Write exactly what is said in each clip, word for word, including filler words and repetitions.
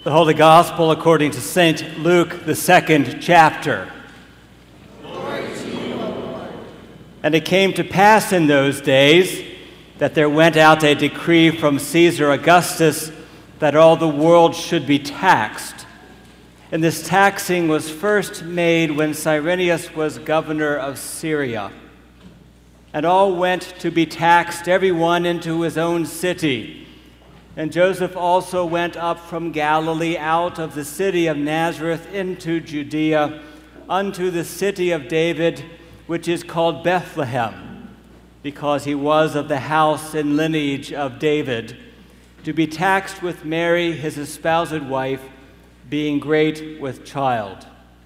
The Holy Gospel according to Saint Luke, the second chapter. Glory to you, O Lord. And it came to pass in those days that there went out a decree from Caesar Augustus that all the world should be taxed. And this taxing was first made when Cyrenius was governor of Syria. And all went to be taxed, every one into his own city. And Joseph also went up from Galilee out of the city of Nazareth into Judea, unto the city of David, which is called Bethlehem, because he was of the house and lineage of David, to be taxed with Mary, his espoused wife, being great with child.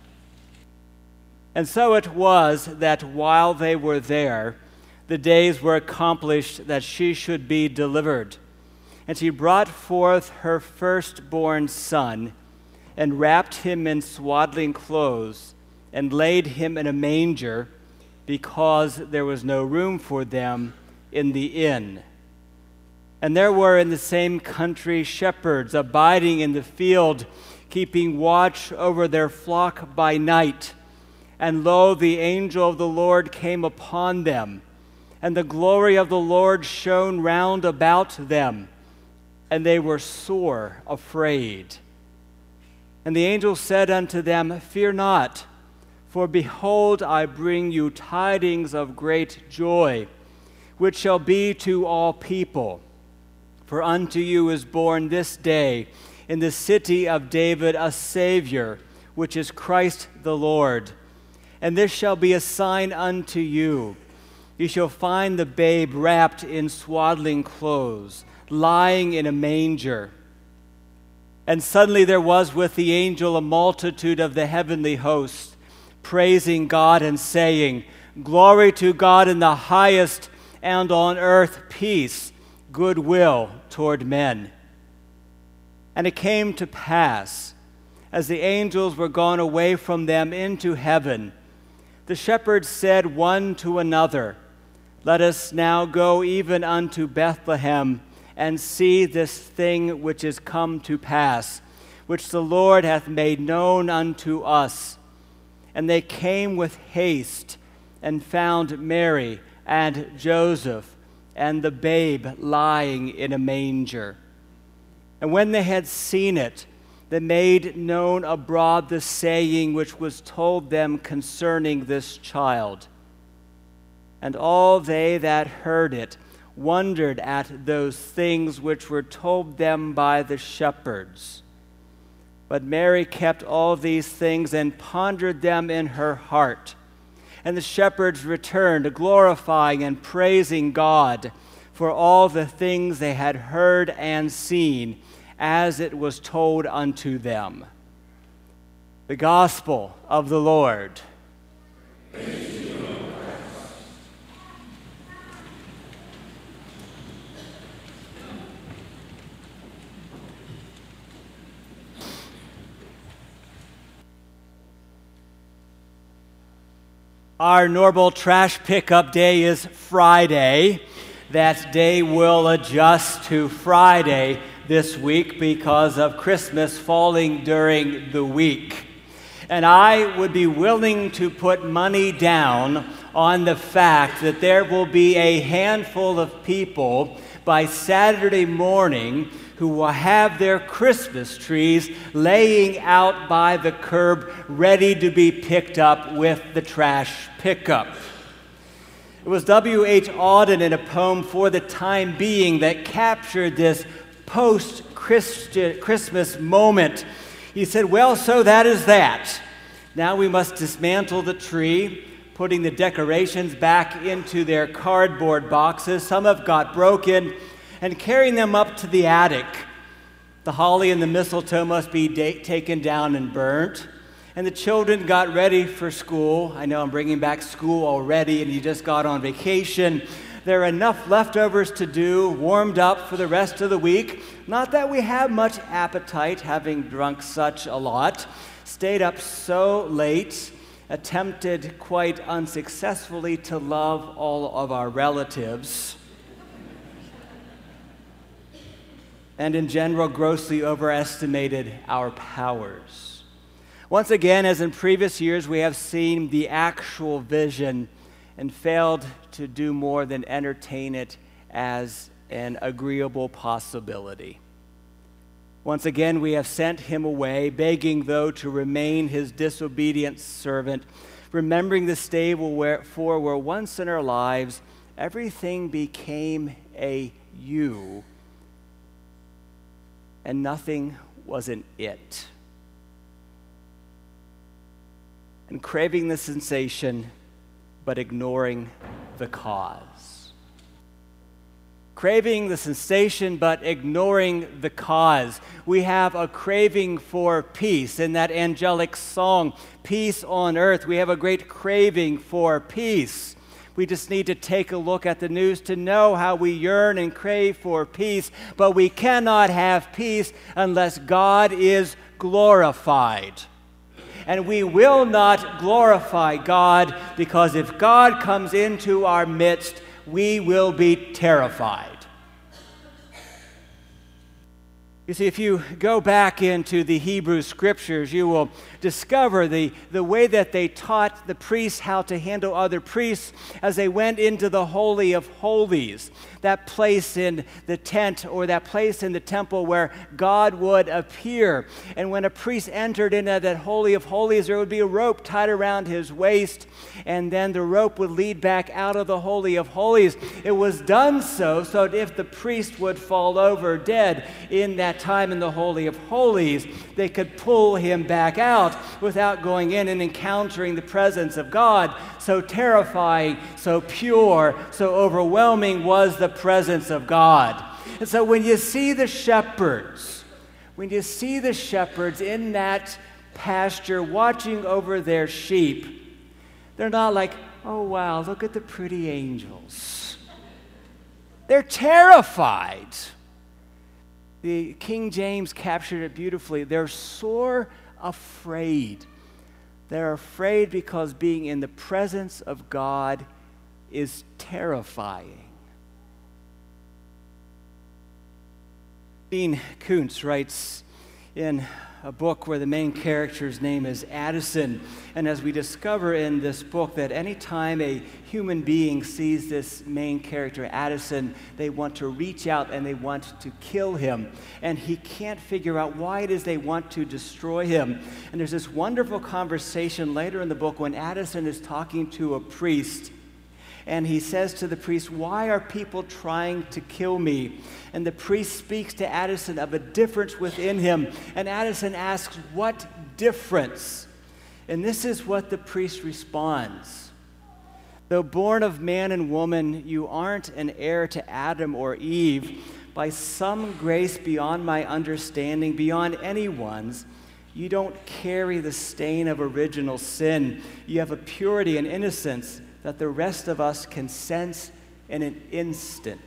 And so it was that while they were there, the days were accomplished that she should be delivered. And she brought forth her firstborn son, and wrapped him in swaddling clothes, and laid him in a manger, because there was no room for them in the inn. And there were in the same country shepherds abiding in the field, keeping watch over their flock by night. And lo, the angel of the Lord came upon them, and the glory of the Lord shone round about them, and they were sore afraid. And the angel said unto them, Fear not, for behold, I bring you tidings of great joy, which shall be to all people. For unto you is born this day in the city of David a Savior, which is Christ the Lord. And this shall be a sign unto you. You shall find the babe wrapped in swaddling clothes, lying in a manger. And suddenly there was with the angel a multitude of the heavenly host, praising God and saying, Glory to God in the highest, and on earth peace, goodwill toward men. And it came to pass, as the angels were gone away from them into heaven, the shepherds said one to another, Let us now go even unto Bethlehem, and see this thing which is come to pass, which the Lord hath made known unto us. And they came with haste, and found Mary and Joseph, and the babe lying in a manger. And when they had seen it, they made known abroad the saying which was told them concerning this child. And all they that heard it wondered at those things which were told them by the shepherds. But Mary kept all these things and pondered them in her heart. And the shepherds returned, glorifying and praising God for all the things they had heard and seen, as it was told unto them. The Gospel of the Lord. Praise to you, O Christ. Our normal trash pickup day is Friday. That day will adjust to Friday this week because of Christmas falling during the week. And I would be willing to put money down on the fact that there will be a handful of people by Saturday morning who will have their Christmas trees laying out by the curb, ready to be picked up with the trash pickup. It was W H Auden in a poem For the Time Being that captured this post-Christmas moment. He said, well, so that is that. Now we must dismantle the tree, putting the decorations back into their cardboard boxes. Some have got broken, and carrying them up to the attic. The holly and the mistletoe must be da- taken down and burnt. And the children got ready for school. I know I'm bringing back school already, and you just got on vacation. There are enough leftovers to do, warmed up for the rest of the week. Not that we have much appetite, having drunk such a lot. Stayed up so late, attempted quite unsuccessfully to love all of our relatives. and in general grossly overestimated our powers. Once again, as in previous years, we have seen the actual vision and failed to do more than entertain it as an agreeable possibility. Once again, we have sent him away, begging, though, to remain his disobedient servant, remembering this day where, for where once in our lives everything became a you, and nothing was an it. And craving the sensation, but ignoring the cause. Craving the sensation, but ignoring the cause. We have a craving for peace in that angelic song, Peace on Earth. We have a great craving for peace. We just need to take a look at the news to know how we yearn and crave for peace, but we cannot have peace unless God is glorified. And we will not glorify God, because if God comes into our midst, we will be terrified. You see, if you go back into the Hebrew Scriptures, you will discover the, the way that they taught the priests how to handle other priests as they went into the Holy of Holies, that place in the tent or that place in the temple where God would appear. And when a priest entered into that Holy of Holies, there would be a rope tied around his waist, and then the rope would lead back out of the Holy of Holies. It was done so, so that if the priest would fall over dead in that time in the Holy of Holies, they could pull him back out without going in and encountering the presence of God. So terrifying, so pure, so overwhelming was the presence of God. And so when you see the shepherds, when you see the shepherds in that pasture watching over their sheep, they're not like, oh wow, look at the pretty angels. They're terrified. The King James captured it beautifully. They're sore afraid. They're afraid because being in the presence of God is terrifying. Dean Koontz writes in a book where the main character's name is Addison, and as we discover in this book that any time a human being sees this main character, Addison, they want to reach out and they want to kill him, and he can't figure out why it is they want to destroy him. And there's this wonderful conversation later in the book when Addison is talking to a priest, and he says to the priest, why are people trying to kill me? And the priest speaks to Addison of a difference within him. And Addison asks, what difference? And this is what the priest responds. Though born of man and woman, you aren't an heir to Adam or Eve. By some grace beyond my understanding, beyond anyone's, you don't carry the stain of original sin. You have a purity and innocence that the rest of us can sense in an instant.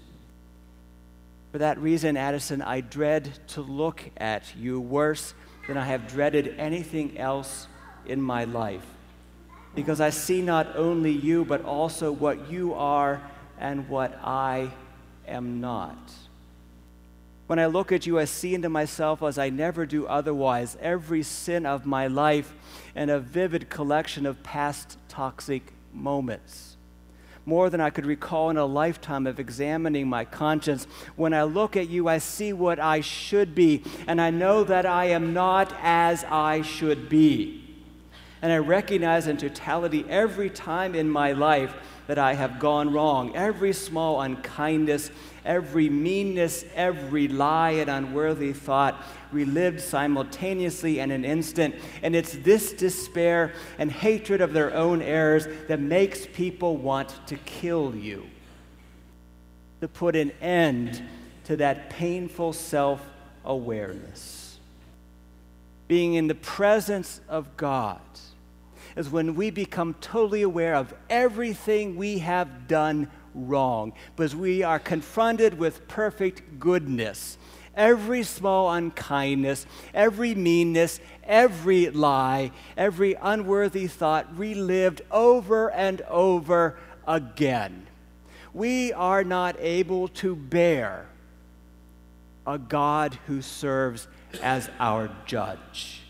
For that reason, Addison, I dread to look at you worse than I have dreaded anything else in my life, because I see not only you, but also what you are and what I am not. When I look at you, I see into myself as I never do otherwise, every sin of my life and a vivid collection of past toxic moments, more than I could recall in a lifetime of examining my conscience. When I look at you, I see what I should be, and I know that I am not as I should be. And I recognize in totality every time in my life that I have gone wrong, every small unkindness, every meanness, every lie and unworthy thought relived simultaneously in an instant. And it's this despair and hatred of their own errors that makes people want to kill you, to put an end to that painful self-awareness. Being in the presence of God is when we become totally aware of everything we have done wrong, because we are confronted with perfect goodness. Every small unkindness, every meanness, every lie, every unworthy thought relived over and over again. We are not able to bear a God who serves as our judge.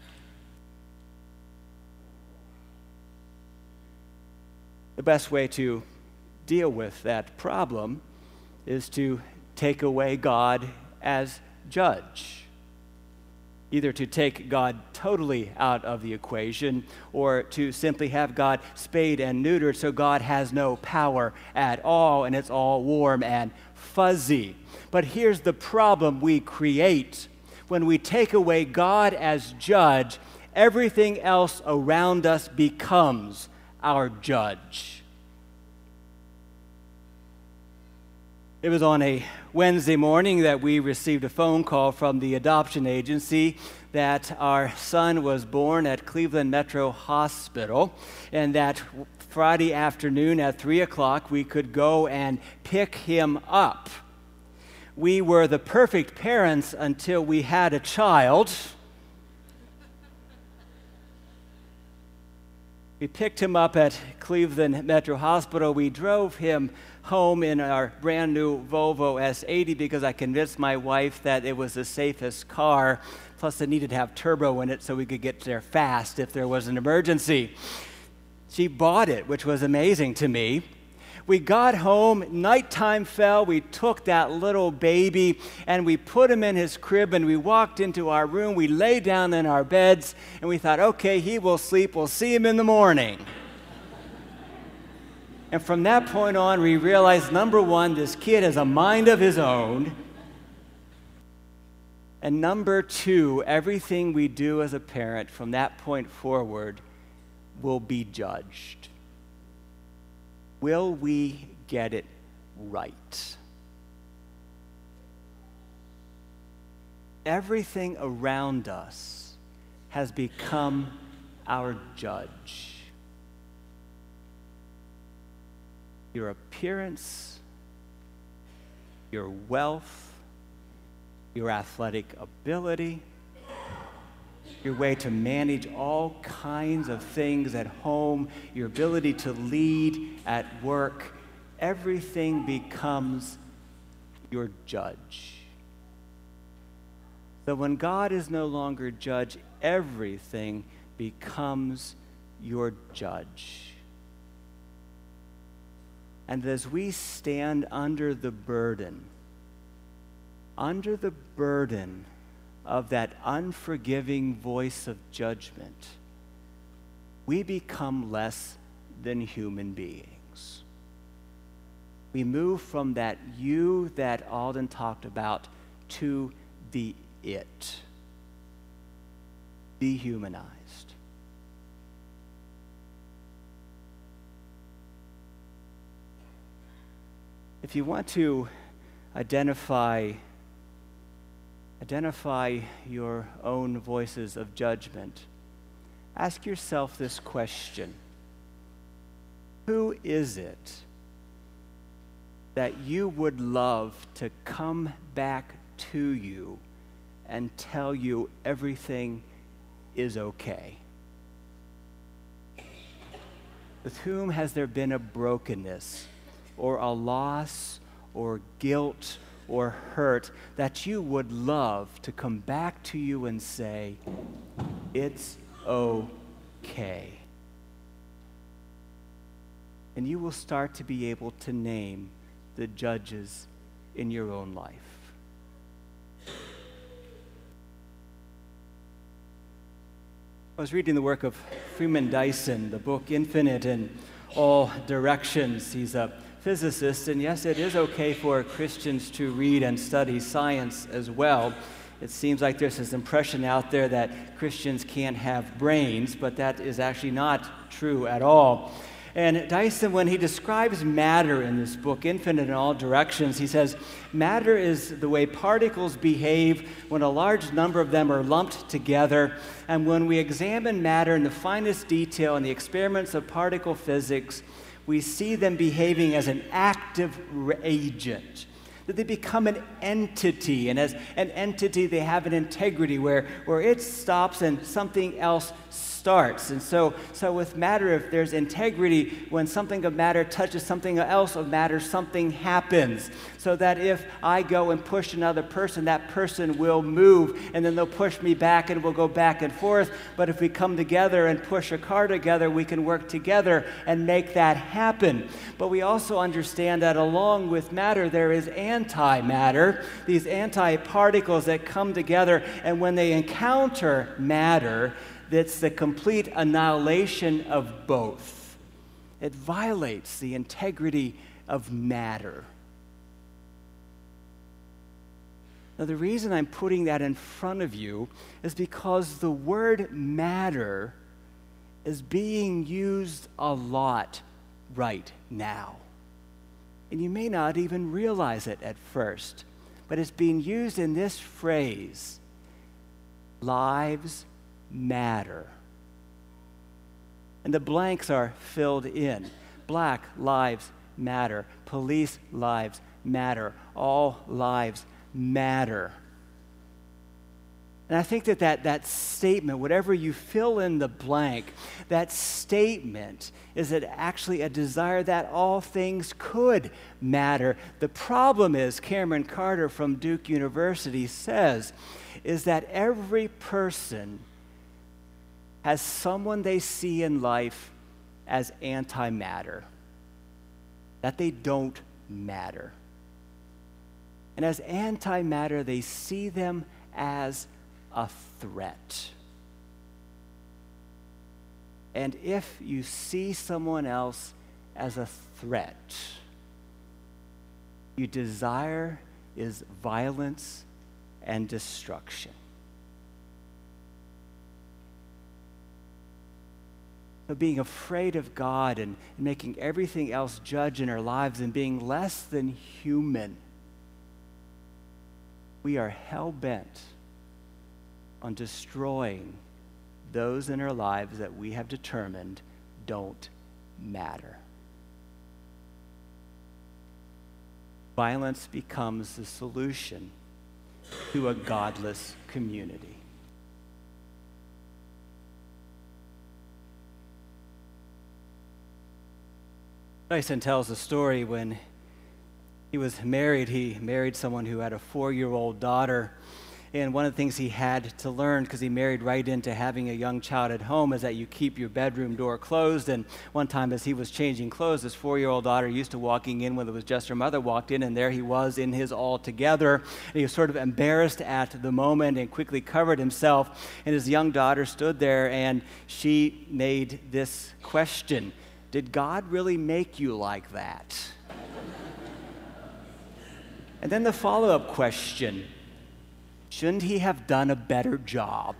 The best way to deal with that problem is to take away God as judge. Either to take God totally out of the equation or to simply have God spayed and neutered so God has no power at all and it's all warm and fuzzy. But here's the problem we create. When we take away God as judge, everything else around us becomes our judge. It was on a Wednesday morning that we received a phone call from the adoption agency that our son was born at Cleveland Metro Hospital, and that Friday afternoon at three o'clock we could go and pick him up. We were the perfect parents until we had a child. We picked him up at Cleveland Metro Hospital. We drove him home in our brand new Volvo S eighty because I convinced my wife that it was the safest car. Plus, it needed to have turbo in it so we could get there fast if there was an emergency. She bought it, which was amazing to me. We got home, nighttime fell, we took that little baby and we put him in his crib and we walked into our room, we lay down in our beds and we thought, okay, he will sleep, we'll see him in the morning. And from that point on, we realized, number one, this kid has a mind of his own. And number two, everything we do as a parent from that point forward will be judged. Will we get it right? Everything around us has become our judge. Your appearance, your wealth, your athletic ability, your way to manage all kinds of things at home, your ability to lead at work, everything becomes your judge. So when God is no longer judge, everything becomes your judge. And as we stand under the burden, under the burden of that unforgiving voice of judgment, we become less than human beings. We move from that you that Alden talked about to the it, dehumanized. If you want to identify identify your own voices of judgment, ask yourself this question: who is it that you would love to come back to you and tell you everything is okay? With whom has there been a brokenness or a loss or guilt or hurt that you would love to come back to you and say, it's okay? And you will start to be able to name the judges in your own life. I was reading the work of Freeman Dyson, the book Infinite in All Directions. He's a physicist, and yes, it is okay for Christians to read and study science as well. It seems like there's this impression out there that Christians can't have brains, but that is actually not true at all. And Dyson, when he describes matter in this book, Infinite in All Directions, he says, matter is the way particles behave when a large number of them are lumped together. And when we examine matter in the finest detail in the experiments of particle physics, we see them behaving as an active agent. that they become an entity. And as an entity, they have an integrity where, where it stops and something else starts. And so, so with matter, if there's integrity, when something of matter touches something else of matter, something happens. So that if I go and push another person, that person will move, and then they'll push me back, and we'll go back and forth. But if we come together and push a car together, we can work together and make that happen. But we also understand that along with matter, there is antimatter, these antiparticles that come together, and when they encounter matter, it's the complete annihilation of both. It violates the integrity of matter. Now, the reason I'm putting that in front of you is because the word matter is being used a lot right now. And you may not even realize it at first, but it's being used in this phrase, lives matter. And the blanks are filled in. Black lives matter. Police lives matter. All lives matter. And I think that, that that statement, whatever you fill in the blank, that statement is that actually a desire that all things could matter. The problem is, Cameron Carter from Duke University says, is that every person has someone they see in life as antimatter, that they don't matter. And as antimatter, they see them as a threat. And if you see someone else as a threat, your desire is violence and destruction. So being afraid of God and making everything else judge in our lives and being less than human, we are hell-bent on destroying those in our lives that we have determined don't matter. Violence becomes the solution to a godless community. Dyson tells a story when he was married. He married someone who had a four-year-old daughter. And one of the things he had to learn, because he married right into having a young child at home, is that you keep your bedroom door closed. And one time as he was changing clothes, his four-year-old daughter, used to walking in when it was just her mother, walked in, and there he was in his all-together. And he was sort of embarrassed at the moment and quickly covered himself. And his young daughter stood there, and she made this question: did God really make you like that? And then the follow-up question: shouldn't he have done a better job?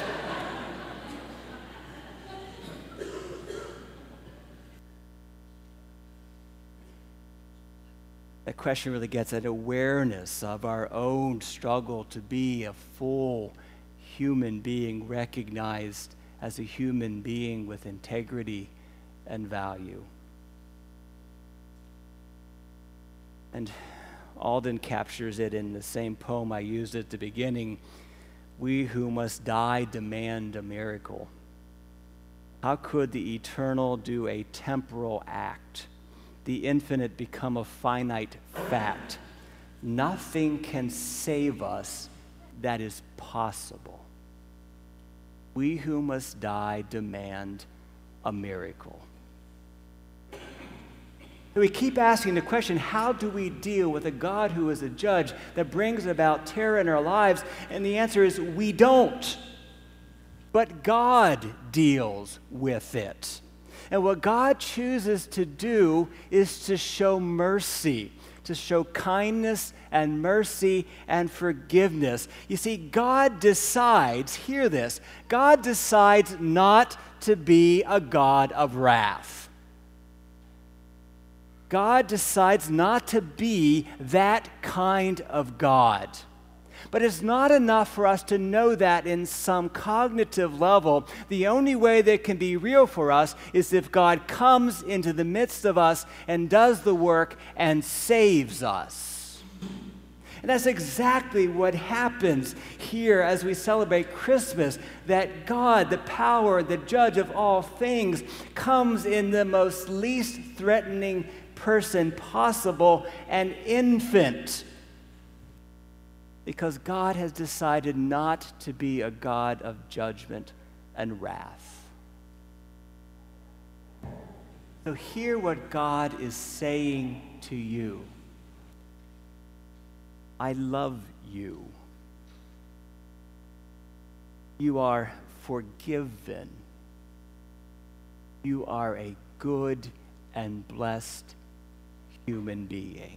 That question really gets at awareness of our own struggle to be a full human being, recognized as a human being with integrity and value. And Alden captures it in the same poem I used at the beginning. We who must die demand a miracle. How could the eternal do a temporal act? The infinite become a finite fact. Nothing can save us that is possible. We who must die demand a miracle. We keep asking the question, how do we deal with a God who is a judge that brings about terror in our lives? And the answer is, we don't. But God deals with it. And what God chooses to do is to show mercy, to show kindness and mercy and forgiveness. You see, God decides, hear this, God decides not to be a God of wrath. God decides not to be that kind of God. But it's not enough for us to know that in some cognitive level. The only way that can be real for us is if God comes into the midst of us and does the work and saves us. And that's exactly what happens here as we celebrate Christmas, that God, the power, the judge of all things, comes in the most least threatening person possible, an infant. Because God has decided not to be a God of judgment and wrath. So hear what God is saying to you. I love you. You are forgiven. You are a good and blessed human being.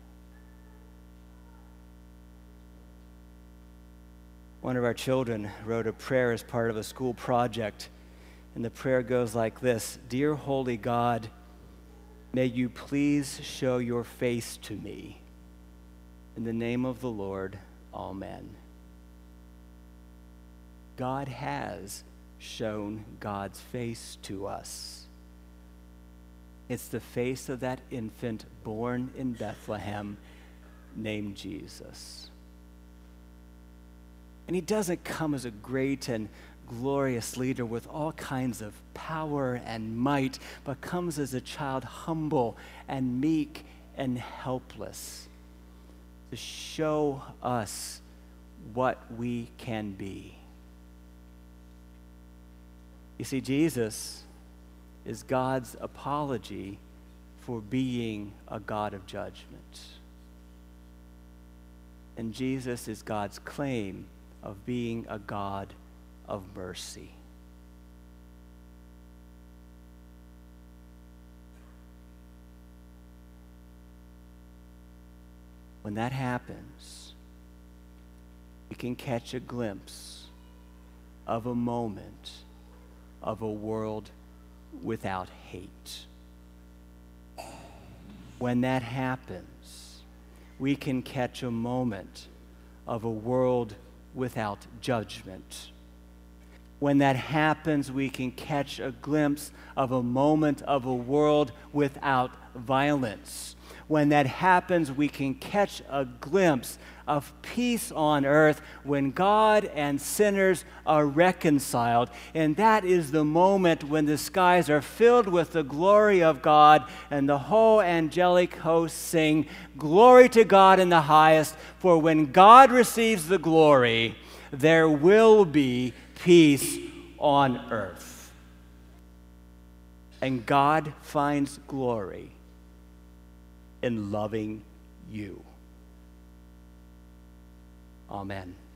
One of our children wrote a prayer as part of a school project, and the prayer goes like this: Dear Holy God, may you please show your face to me. In the name of the Lord, amen. God has shown God's face to us. It's the face of that infant born in Bethlehem named Jesus. And he doesn't come as a great and glorious leader with all kinds of power and might, but comes as a child humble and meek and helpless to show us what we can be. You see, Jesus is God's apology for being a God of judgment. And Jesus is God's claim of being a God of mercy. When that happens, we can catch a glimpse of a moment of a world without hate. When that happens, we can catch a moment of a world without judgment. When that happens, we can catch a glimpse of a moment of a world without violence. When that happens, we can catch a glimpse of peace on earth when God and sinners are reconciled. And that is the moment when the skies are filled with the glory of God and the whole angelic host sing, "Glory to God in the highest, for when God receives the glory, there will be peace on earth." And God finds glory in loving you. Amen.